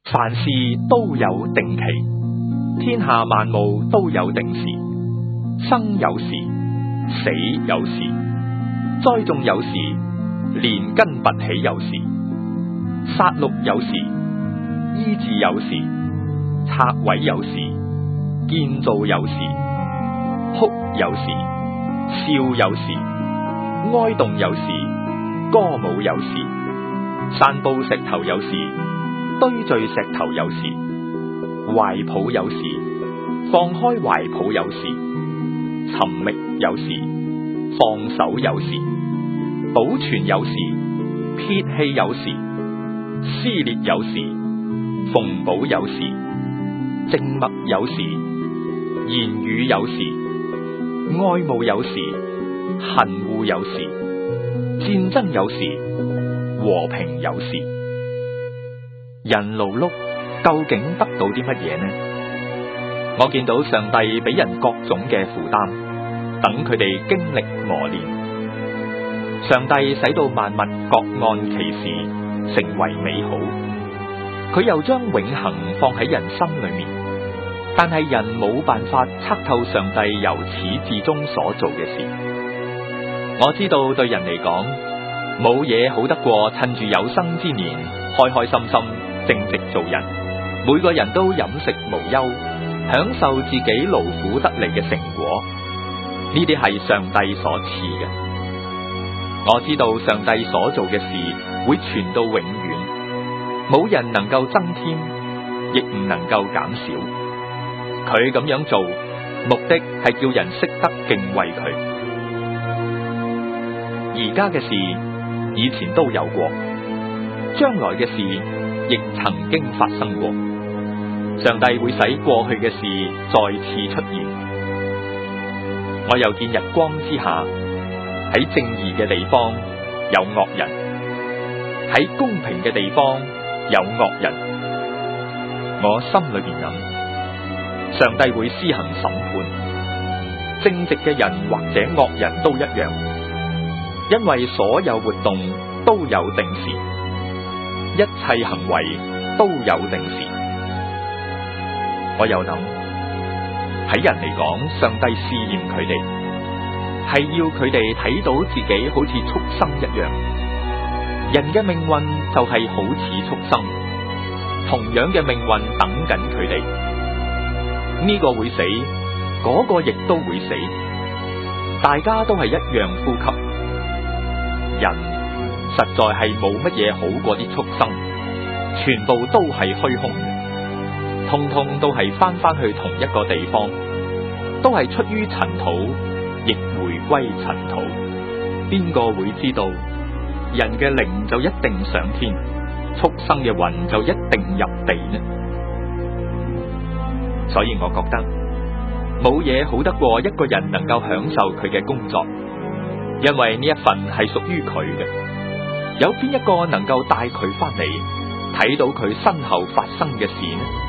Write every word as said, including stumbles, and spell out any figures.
凡事都有定期，天下萬物都有定時，生有時，死有時，栽種有時，連根拔起有時，殺戮有時，醫治有時，拆毀有時，建造有時，哭有時，笑有時，哀慟有時，歌舞有時，散布石頭有時，堆聚石頭有時，懷抱有時，放開懷抱有時，尋覓有時，放手有時，保存有時，撇棄有時，撕裂有時，縫補有時，靜默有時，言語有時，愛慕有時，恨惡有時，戰爭有時，和平有時。人勞碌究竟得到啲乜嘢呢？我見到上帝俾人各種嘅負擔，等佢哋經歷磨練。上帝使到萬物各按其時成為美好，佢又將永恆放喺人心裏面。但係人冇辦法測透上帝由始至終所做嘅事。我知道對人嚟講，冇嘢好得過趁住有生之年，開開心心正直做人。每個人都飲食無憂，享受自己勞苦得嚟嘅成果。呢啲係上帝所賜嘅。我知道上帝所做嘅事會傳到永遠，冇人能夠增添，亦唔能夠減少。佢咁樣做，目的係叫人識得敬畏佢。而家嘅事，以前都有過，將來嘅事亦曾經發生過。上帝會使過去嘅事再次出現。我又見日光之下，喺正義嘅地方有惡人，喺公平嘅地方有惡人。我心裏邊諗，上帝會施行審判，正直嘅人或者惡人都一樣，因為所有活動都有定時，一切行為都有定時。我又諗，喺人嚟講，上帝試驗佢哋，係要佢哋睇到自己好似畜生一樣。人嘅命運就係好似畜生，同樣嘅命運等緊佢哋。呢個會死，嗰個亦都會死，大家都係一樣呼吸。人實在係冇乜嘢好過啲畜生，全部都係虛空嘅，通通都係翻翻去同一個地方，都係出於塵土，亦回歸塵土。邊個會知道人嘅靈就一定上天，畜生嘅魂就一定入地呢？所以我覺得冇嘢好得過一個人能夠享受佢嘅工作，因為呢一份係屬於佢嘅。有邊一個能夠帶佢翻嚟睇到佢身後發生嘅事呢？